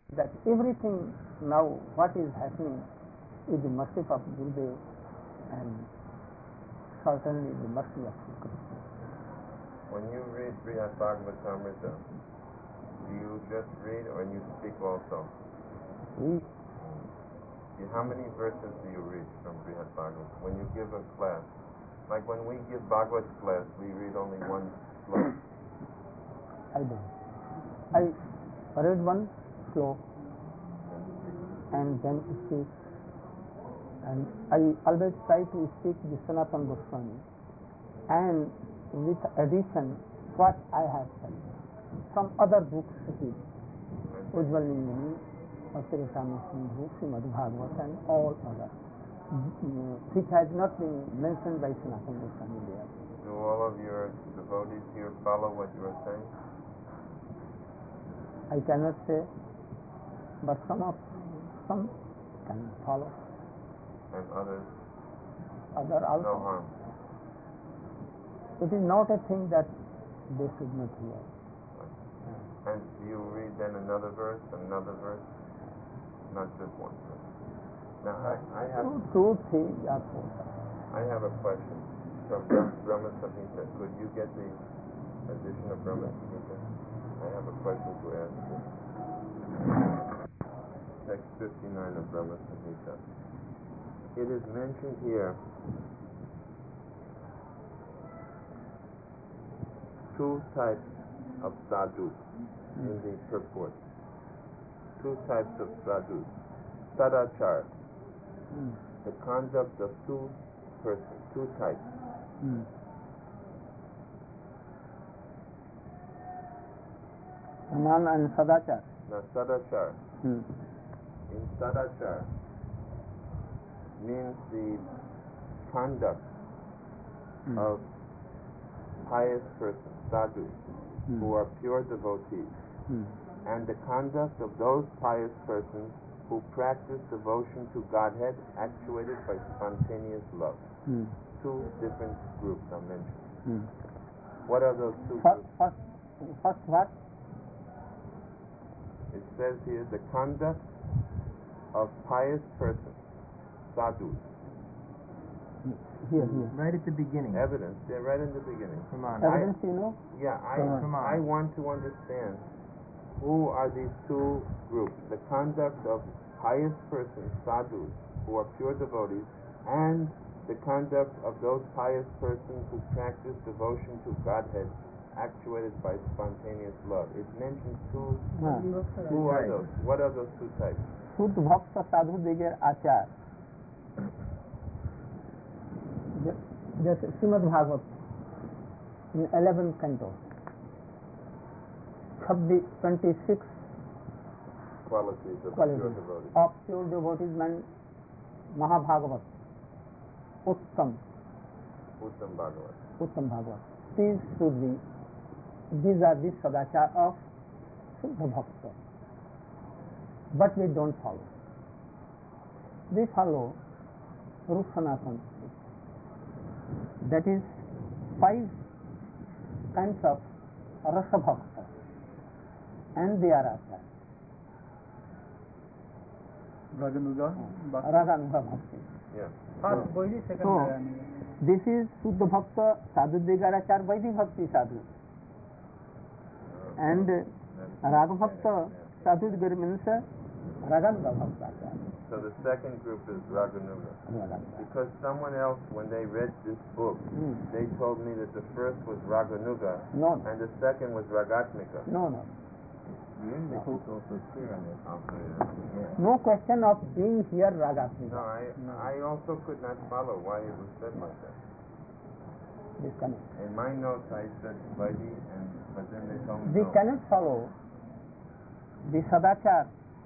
that everything now what is happening is the mercy of Gurudev and certainly the mercy of Krishna. When you read Brihad Bhagavatamrita, do you just read or you speak also? Read. How many verses do you read from Brihad Bhagavatam? When you give a class, like when we give Bhagavad class, we read only one sloka. I don't. I read one sloka and then speak. And I always try to speak the Sanatana Goswami and with addition what I have said from other books, Ujjwal Nindini, Srimad Bhagavatam and all others, which has not been mentioned by Sanatana Goswami there. Do all of your devotees here follow what you are saying? I cannot say, but some can follow. And others? Other also. No harm. It is not a thing that they should not hear. And do you read then another verse, not just one verse? Now I have two, three, or four. I have a question from Brahma Samhita. Could you get the edition of Brahma Samhita? I have a question to ask you. Text 59 of Brahma Samhita. It is mentioned here two types of sadhu in the purport. Two types of sadhu. Sadachar, the conduct of two persons, two types. Nan and Sadachar. Now, Sadachar. In Sadachar means the conduct of pious persons, sadhus, who are pure devotees, and the conduct of those pious persons who practice devotion to Godhead actuated by spontaneous love. Two different groups are mentioned. What are those two groups? First what? It says here the conduct of pious persons, sadhus. Here. Right at the beginning. Evidence. They're right in the beginning. Come on. Evidence, you know? Yeah, Come on. I want to understand who are these two groups. The conduct of pious persons, sadhus, who are pure devotees, and the conduct of those pious persons who practice devotion to Godhead actuated by spontaneous love. It mentions two. Who are those? What are those two types? Shuddh Bhakta Sadhu Digar Achar. Just Srimad Bhagavatam in 11th canto. 26 Qualities of qualities pure devotees. of pure devotees meant Mahabhagavat, Uttam Bhagavat. These are the Sadachar of Shuddha Bhakta. But we don't follow. We follow Rup Sanatana. That is 5 kinds of Rasa Bhakta. And they are Acharya. Raganuga Bhakti. Yeah. First Vaidhi, second Raganuga. This is Shuddha Bhakta Sadhu Digarachar Vaidhi Bhakti Sadhu. And Raga Bhakta Sadhu Digar means Raganuga Bhakta. So the second group is Raganuga. Because someone else, when they read this book, they told me that the first was Raganuga and the second was Ragatmika. No. The English is also clear on this. No question of being here Ragatmika. No, I also could not follow why it was said like that. Disconnect. In my notes I said Vaidhi, but then they told me We no. cannot follow the Sadachar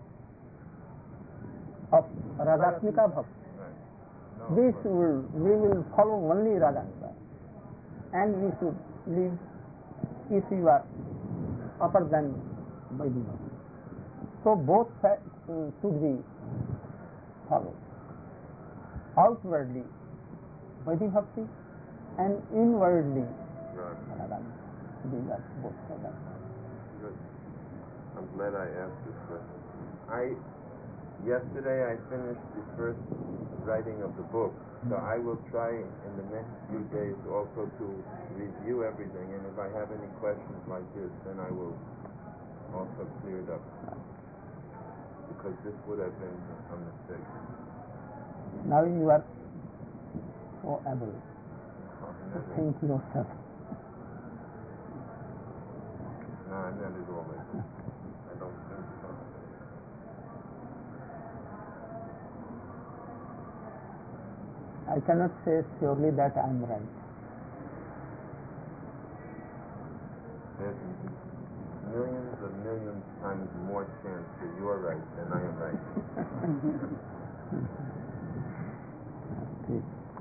of Ragatmika Bhakti. Right. No, We will follow only Ragatmika. And we should live if you are upper than Vaidhi Bhakti. So both should be followed. Outwardly Vaidhi Bhakti and inwardly Right. Ragatmika. These are both Sadachar. Good. I'm glad I asked this question. Yesterday I finished the first writing of the book, so I will try in the next few days also to review everything, and if I have any questions like this, then I will also clear it up, because this would have been a mistake. Now you are so able to think yourself. No, I'm not at all like this. I don't think so. I cannot say surely that I am right. There's millions times more chance that you are right than I am right. Okay.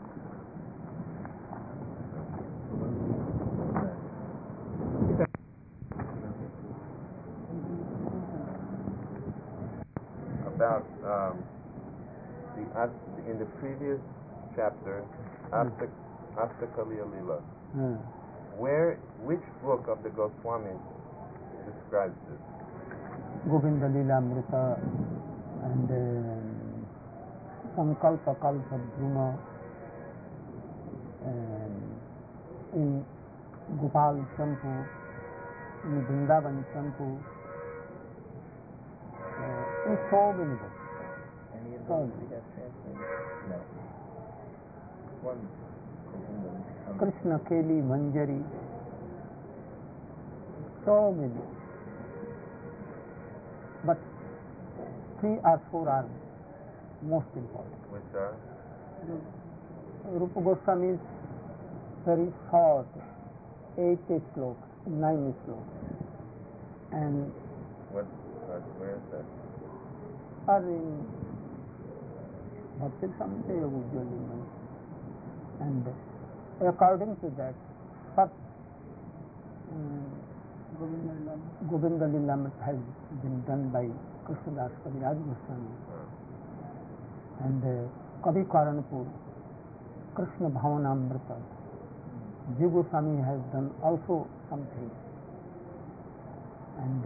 About in the previous chapter, Astakaliya Lila, which book of the Goswamis describes this? Govinda Lila Amrita and Sankalpa Kalpa Bruma, in Gopal Champu, in Vrindavan Champu, in so many books. So many. No. One. Krishna Keli Manjari, so many. But 3 or 4 are most important. Which are? Rupa Goswami is very short, 8 slokas, 9 slokas. And Where is that? are in Bhakti Samjaya usually. And according to that, first Govinda Lilamrit has been done by Krishnadas Kaviraj Goswami. And Kavi Karanpur, Krishna Bhavanamrita, Jiva Goswami has done also something. And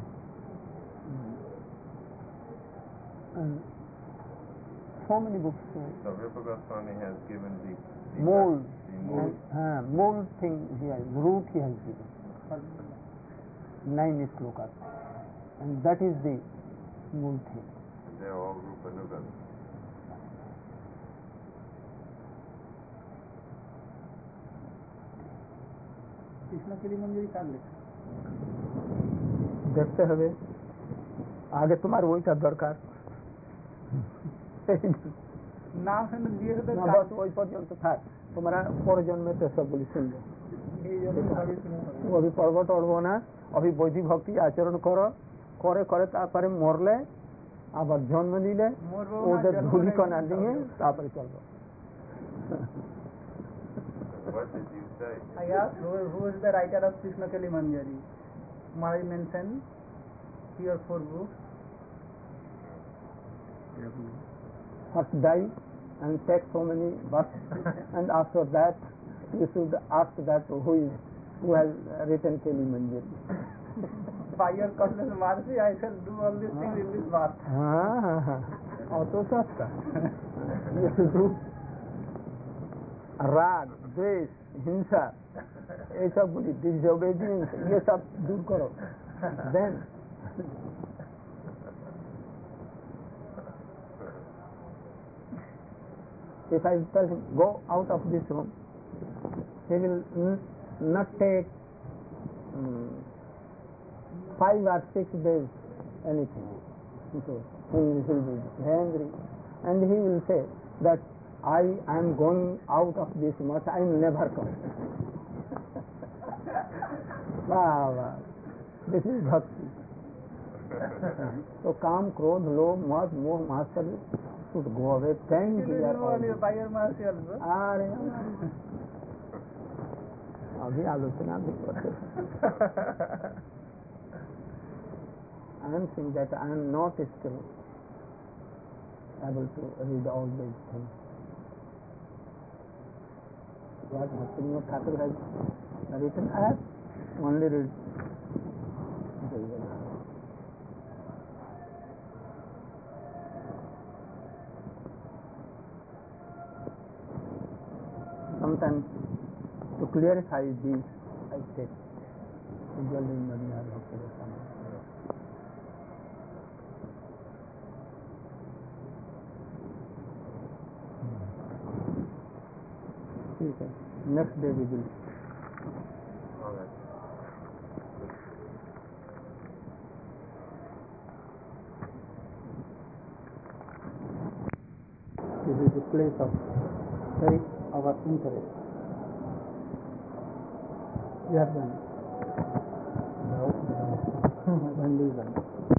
so many books. So Rupa Goswami has given the mold thing he has, root he has given. 9 slokas. And that is the mold thing. They are all Rupa Nugas. Krishna Keli Manjari কার লেখা? দেখতে হবে আগে তোমার ওইটা দরকার না দিয়ে ওই পর্যন্ত থাক তোমরা পরের জন্মে তো সবগুলি শুনবে অভি পর্ব টড়বো না অভি বৈদিক ভক্তি আচরণ করো করে করে তারপরে মরলে আবার জন্ম নিলে ওদের ধূলিকণা নিয়ে তারপরে চলবো What did you say? I asked who is the writer of Krishna Keli Manjari. Maharaj mentioned 3 or 4 books. First die and take so many verses and after that you should ask that who has written Keli Manjari. By your cosmic mercy I shall do all these things in this verse. অত সস্তা you should do রাগ দ্বেষ হিংসা এইসবগুলি disobedience ये सब दूर करो then if I tell him go out of this room he will not take 5 or 6 days anything. So he will be angry and he will say that I am going out of this much, I will never come. Wow, this is bhakti. So काम क्रोध लोभ मद मोह मात्सर्य should go away. Thank you. By your mercy also. अरे अभी आलोचना भी करते I am saying that I am not still able to read all these things. What Bhaktivinoda Thakur has written, I have only read. Sometimes to clarify this, I take usually Madina observation. Okay. Next day we will. All right. This is the place of very our interest. We have done. Vandalism.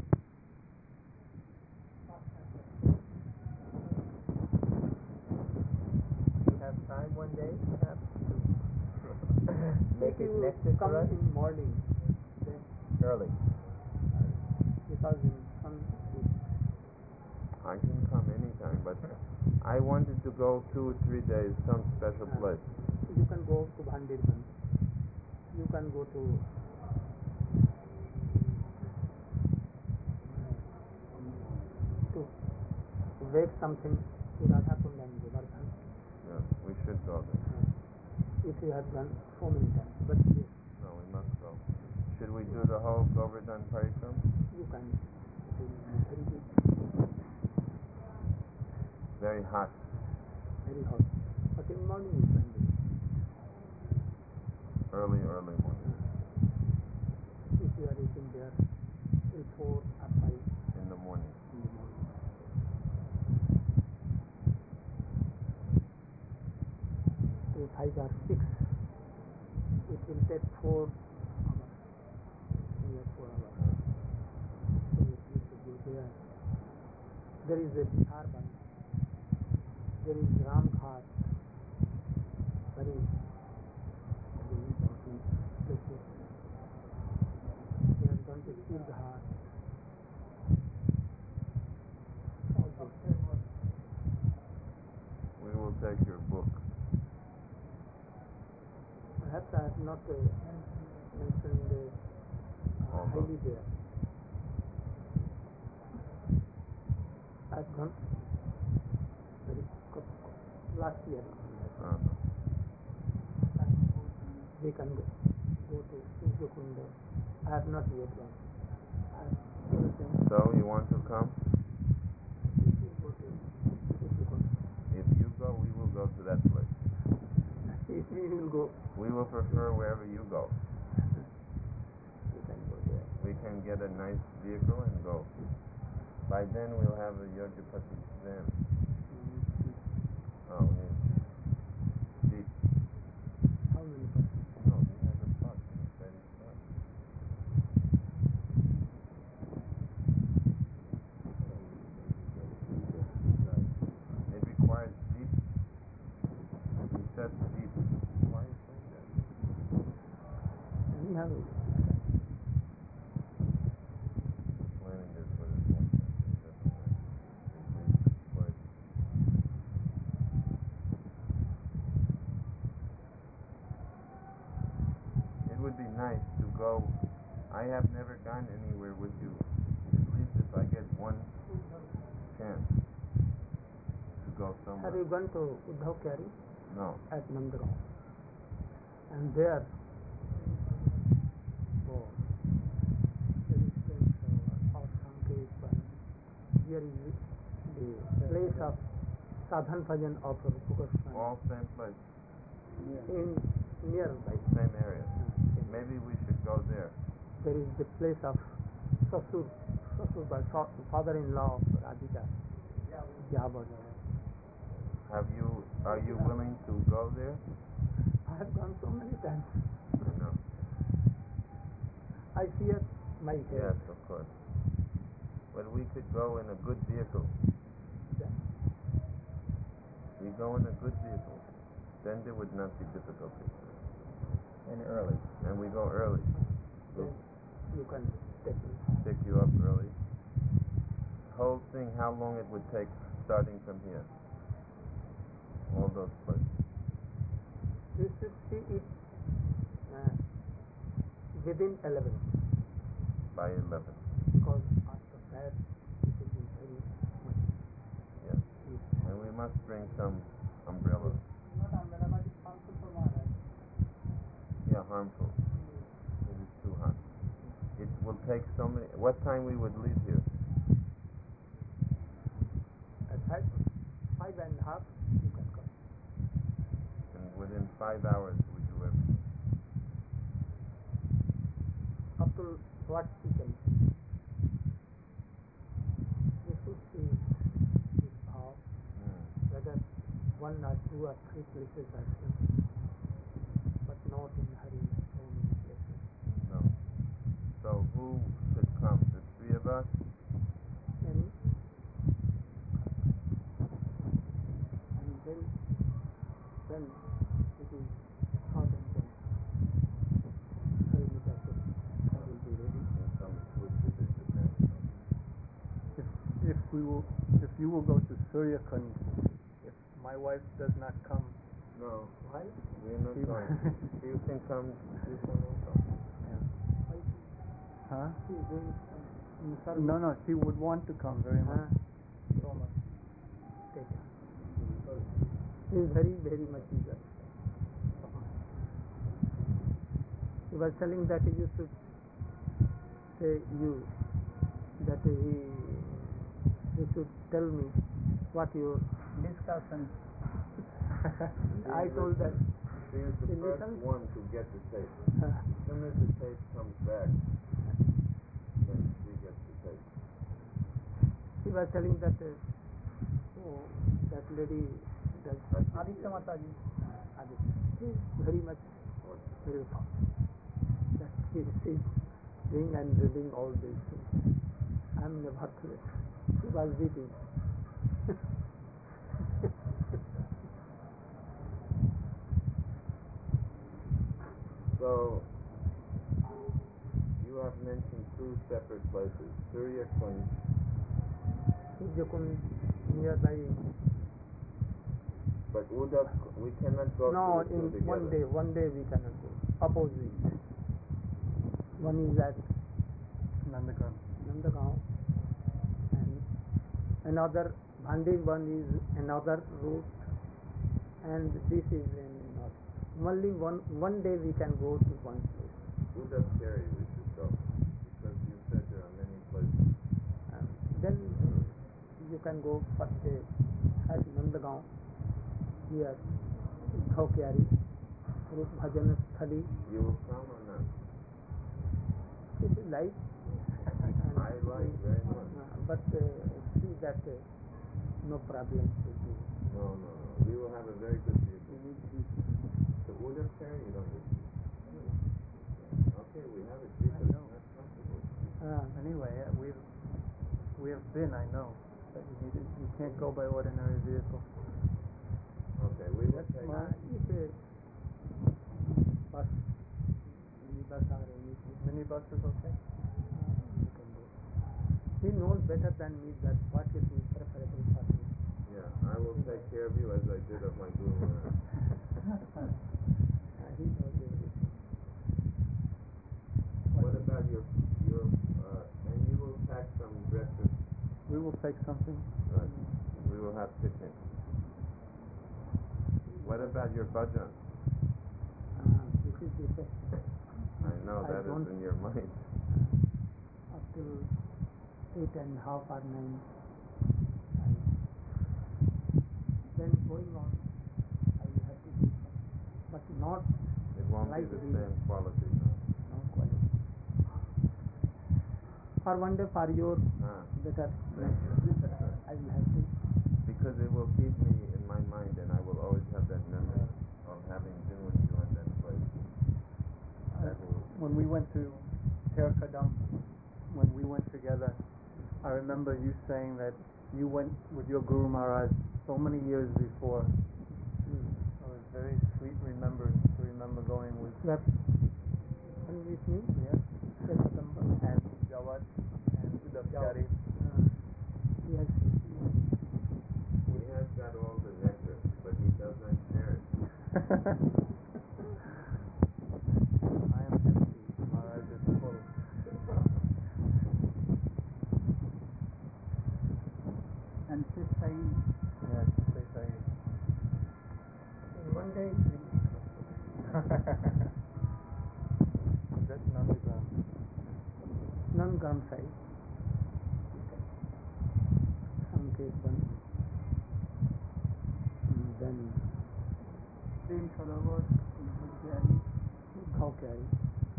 We have time one day, perhaps, to make it necessary Come for us in morning, then, early. because in some I can come anytime, but I wanted to go 2 or 3 days, some special place. you can go to Bhandirban. You can go to wake something to Radhakund and Govardhan. Yeah, we should go there. If you have done so many times, but yes, No, we must go. Should we do the whole Govardhan Parikram? you can. It will be very good, Very hot. very hot. But in morning you can do. Early morning. If you are reaching there till 4 or 5 In the morning. in the morning. Till 5 or 6. It will take 4 hours. Near 4 hours. So you need to go there. There is a Bihar. There is Ram Ghat. Very important places. We have gone to Sir Ghat. All those. We will take your book. Perhaps I have not mentioned highly there. I have gone very last year. We can go to Surjakunda. I have not yet gone. I have told them So, you want to come? if you go to Surjakunda. If you go, we will go to that place. If we will go, We will prefer wherever you go. we can go there. We can get a nice vehicle and go. By then we'll have a Yajapati van. Oh, yes. Jeep. How many persons? No, he has a bus and it's very smart. It requires Jeep. He says Jeep. Why are you saying that? We have Planning this for this one. It would be nice to go. I have never gone anywhere with you. At least if I get one chance to go Have somewhere. you gone to Uddhav Kyari No. at Nandrao? And there, oh, there is or Sankeshwar. Here is the place of Sadhan Bhajan of Rupa Goswami. All same place, In nearby. same area. Maybe we should go there. There is the place of Sasur by father-in-law of Radhika. Java. Are you willing to go there? I have gone so many times. No. I fear my Yes, head. of course. But we could go in a good vehicle. Yeah. We go in a good vehicle. Then there would not be difficulty. And early. And we go early. Then you can take me. Pick you up early. Whole thing, how long it would take starting from here? All those places. You should see it within 11, By 11. because after that it will be very much. Yes. And we must bring some umbrellas. Not umbrella, but it's take so many. What time we would leave here? At 5:30, you can come. And within 5 hours we do everything. Up to what we can. You should see this how whether 1 or 2 or 3 places are seen, but not in hurry so many places. No. So who should come? The 3 of us? And then it is hot and cold. Hurry me back to I will be ready. And some food to visit them. If you will go to Suryakund, if my wife does not come, No, Why? we're not going. You can come. You can also. huh? She is doing in service. No, she would want to come very much. So much. Take it. He is very, very much eager. He was telling that you should say that he should tell me what your Discussion. I told that She is the He first listens. one to get the tape. As soon as the tape comes back, then she gets the tape. he was telling that that lady does Aditya Mataji. She is very much beautiful. That she is doing and reading all these things. I am never clear. She was reading. So, you have mentioned 2 separate places. Surya Kund, Surjakund nearby. but Udak, we cannot go No, to the 2 in together. one day we cannot go. Opposite. One is at Nandagram. Nandagaon and another Bhandi one is another route and this is in north. Only one day we can go to one place. Udak Kerry we should go. Because you said there are many places. Then you can go first day at Nandagaon here Khaukyari Rup Bhajan Sthali. You will come or not? It is like I like very much. but see that no problem with you. No. We will have a very good view. The Udak Kerry you don't need. Okay, we have a jeep, but it's not comfortable. Anyway, we have been. I know, but you can't go by ordinary vehicle. Okay, we will take If bus, minibus or anything, Minibus is okay. you can go. He knows better than me that what will be preferable for me. Yeah, I will take care of you as I did of my Guru Maharaj. He knows everything. What about your and you will pack some dresses. We will take something. We will have picnic. What about your bhajan? This is the best. I know I that don't- is in your mind. Up to 8:30 or 9. Then going on, I will have to do some, but not It won't like be the these. same quality. No. No quality. For one day, for your better, I will have to. Because it will keep me in my mind and I will always have that memory of having been with you in that place. That will, When we went to Terkadam, when we went together, I remember you saying that you went with your Guru Maharaj so many years before. It was very sweet to remember going with You have done with me? yeah, September. and Jawad and Udapchari. Yes. he has got all the nectar, but he does not share it. I am empty. Maharaj is full. And Sai. Yes, they say. In one day it will be closed. That's Nandagram. गर्म side संकेत बन then प्रेम सरोवर बुद्धियारी घाव के आई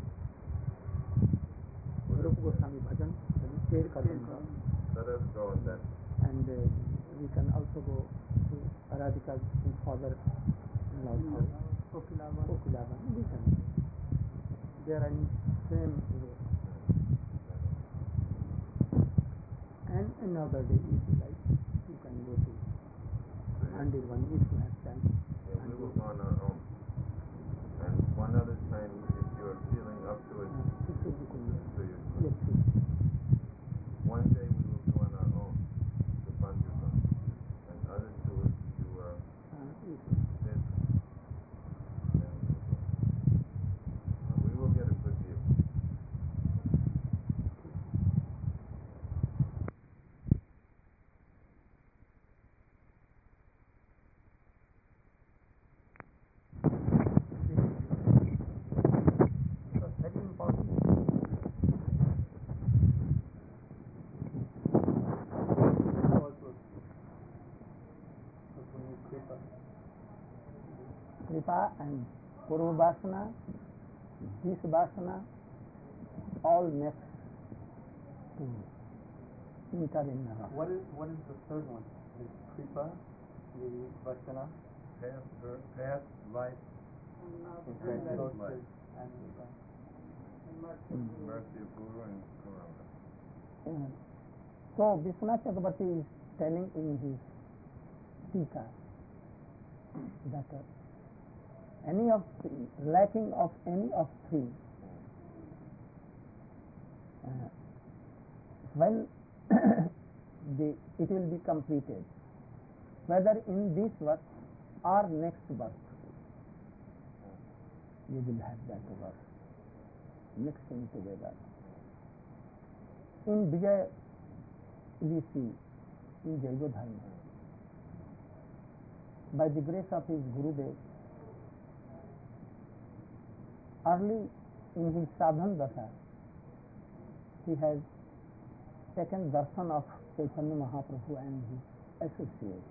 रूप गोस्वामी भजन पेड़ का Ganga Let us go in that. and we can also go to Aradhika's father Lord house Kokilavan. Kokilavan we can they are in same way and another day if you like you can go to Andirvan if you have time. Yeah, we will go on our own. And one other time, if you're feeling up to it, so you, Yes, one day we will go on our own to Bandurban. And other tours you did. We will get a good view. So very important. Kripa and Purva Vasana, this Vasana, all mix to enter in the rock. What is the third one? The Kripa, the Vasana, past life, Present life. and Mercy of Guru and Karuna. So Vishwanath Chakrabarti is telling in his Tika that any of lacking of any of three when it will be completed, whether in this birth or next birth, you will have that birth mixing together. In Vijay, we see in Jaiva Dharma, by the grace of his Gurudev, early in his sadhan dasha, he has taken darshan of Chaitanya Mahaprabhu and his associates,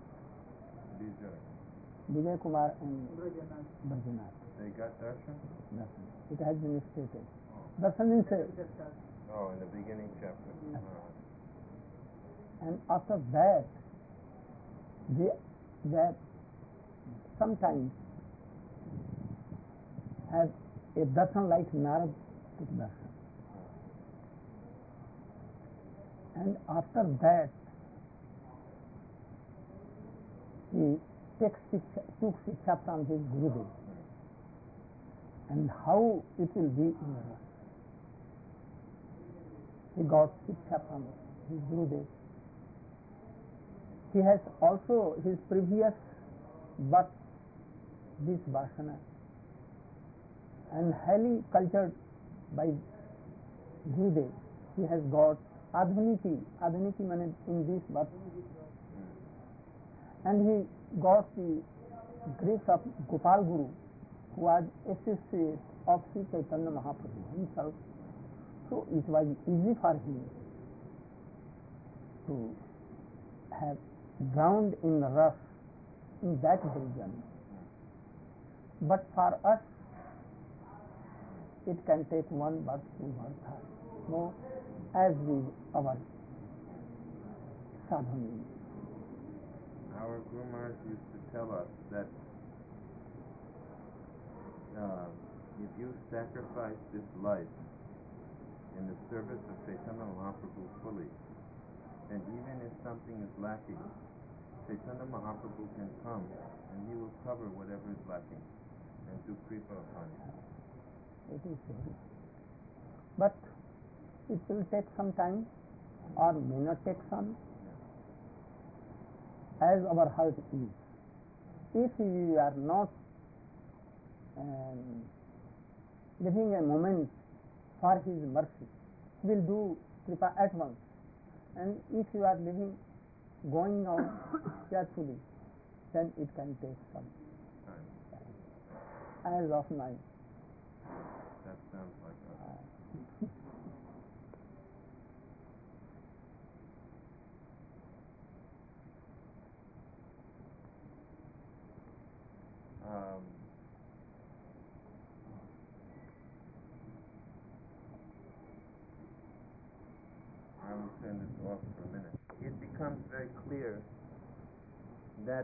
Vijay Kumar and Brajanath. They got darshan? Darshan. It has been stated. Darshan means Oh, in the beginning chapter. and after that, they sometimes have a darshan like Narad took darshan. And after that, he took Shiksha from his Gurudev. And how it will be in the rest. He got Shiksha from his Gurudev. He has also his previous birth, this Vasana, and highly cultured by Gurudev. He has got Adhaniki means in this birth. And he got the grace of Gopal Guru, who was associate of Sri Chaitanya Mahaprabhu himself. So it was easy for him to have drowned in the rush in that region. But for us, it can take 1 birth, 2 birth, no, as we our sadhana. Our Guru Maharaj used to tell us that if you sacrifice this life in the service of Chaitanya Mahaprabhu fully, then even if something is lacking, Chaitanya Mahaprabhu can come and he will cover whatever is lacking and do kripa upon you. It is so. But it will take some time or may not take some, as our heart is. If we are not living a moment for his mercy, we will do kripa at once. And if you are living, going on carefully, then it can take some time. As of now. That sounds like us. me turn this off for a minute. It becomes very clear that,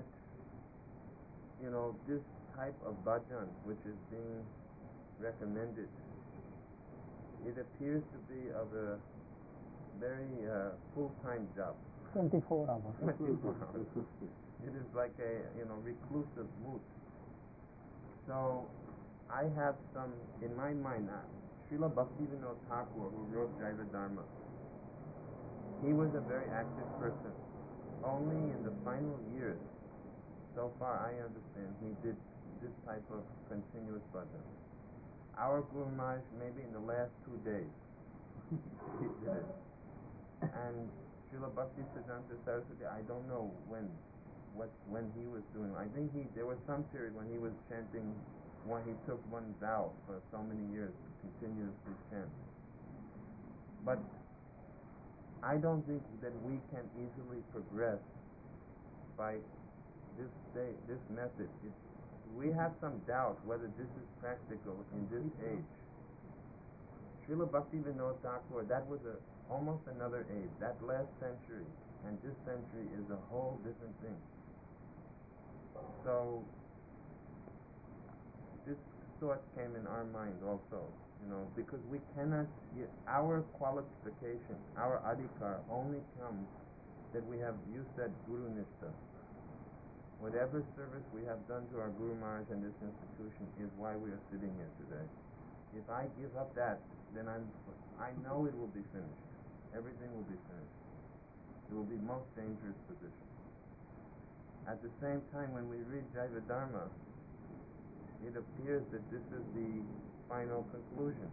this type of bhajan which is being recommended, it appears to be of a very full-time job. 24 hours. 24 hours. It is like a reclusive mood. So I have some in my mind. Srila Bhaktivinoda Thakur, who wrote Jaiva Dharma, he was a very active person. Only in the final years, so far I understand, he did this type of continuous bhajan. Our Guru Maharaj, maybe in the last 2 days, he did it. And Srila Bhakti Siddhanta Saraswati, I don't know when he was doing. I think there was some period when he was chanting, when he took one vow for so many years to continuously chant. But I don't think that we can easily progress by this method. We have some doubt whether this is practical in this age. Srila Bhaktivinoda Thakur, that was almost another age. That last century and this century is a whole different thing. So this thought came in our mind also, because we cannot, our qualification, our adhikar only comes that we have, you said, Guru Nishtha. Whatever service we have done to our Guru Maharaj and this institution is why we are sitting here today. If I give up that, then I know it will be finished. Everything will be finished. It will be most dangerous position. At the same time, when we read Jaiva Dharma, it appears that this is the final conclusion.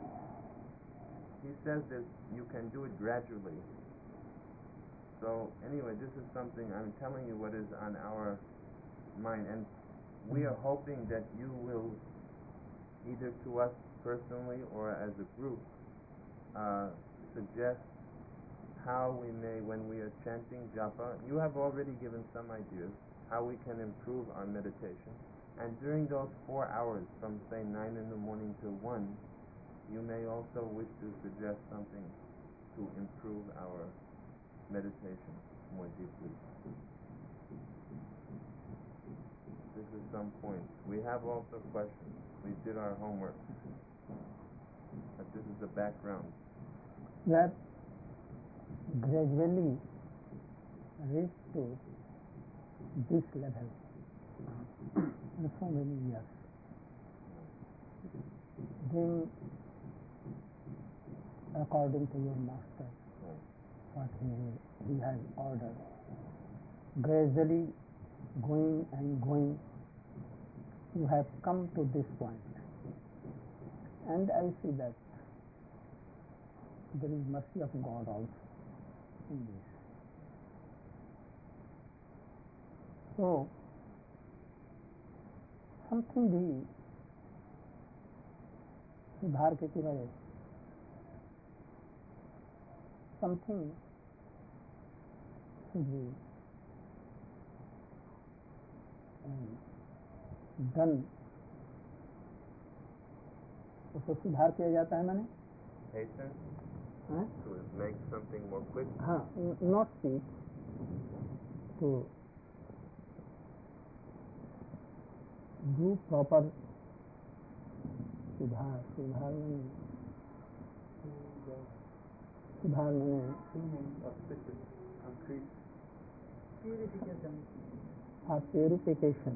He says that you can do it gradually. So anyway, this is something, I'm telling you what is on our mind, and we are hoping that you will, either to us personally or as a group, suggest how we may, when we are chanting japa, you have already given some ideas how we can improve our meditation. And during those 4 hours, from say 9 in the morning to 1, you may also wish to suggest something to improve our meditation more deeply. This is some point. We have also questions. We did our homework. But this is the background. That gradually reach to this level in so many years. Then, according to your master, what he has ordered, gradually going and going, you have come to this point. And I see that there is mercy of God also in this. So, something भी सुधार के किराए, something should be done. उसको सुधार किया जाता है माने Hasten to make something more quick. हाँ, not speed, to do proper सुधार माने purification.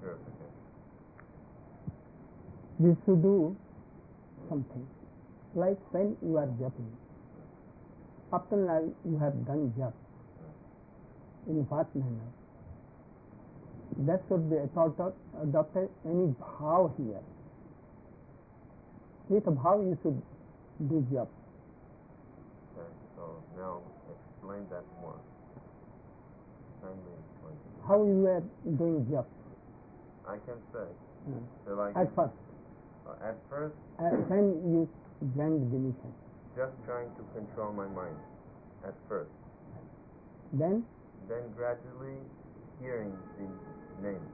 We should do something like when you are japping. Up till now you have done jap. In what manner? That should be adopted any bhav here. With a bhav you should do jap. Okay, so now explain that more. Kindly explain. How you are doing jap? I can say. So like At first. At first, When you blend deletion. just trying to control my mind. At first. Then Gradually hearing the names.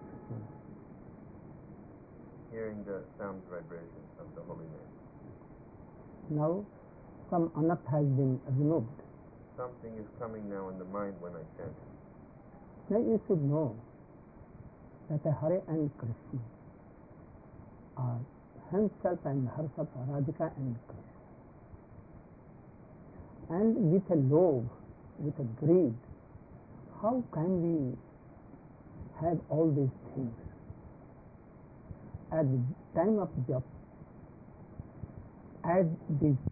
Hearing the sound vibrations of the holy name. now some anath has been removed. something is coming now in the mind when I chant. Now you should know that Hare and Krishna are himself and herself, Radhika and Krishna. And with a love, with a greed, how can we have all these things? At the time of japa, add these